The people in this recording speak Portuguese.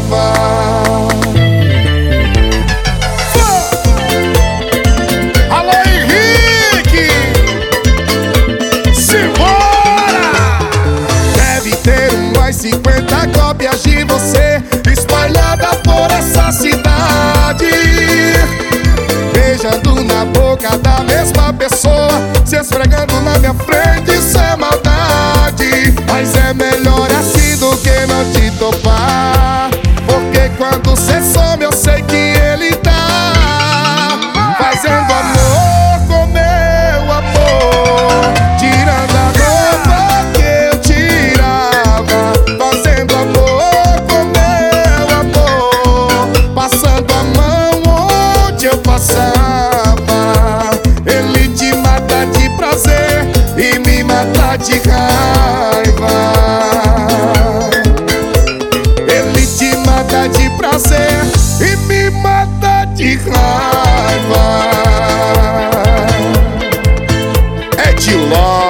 raiva. Alô, Henrique! Simbora! Deve ter umas 50 cópias de você espalhada por essa cidade, beijando na boca da mesma pessoa, se esfregando na minha frente. Isso é maldade, mas é melhor assim do que não te topar, porque quando cê some eu sei que ele tá fazendo amor com meu amor, tirando a roupa que eu tirava, fazendo amor com meu amor, passando a mão onde eu passava. Ele te mata de prazer e me mata de raiva. Ele te mata de prazer e me mata de raiva. É de lá.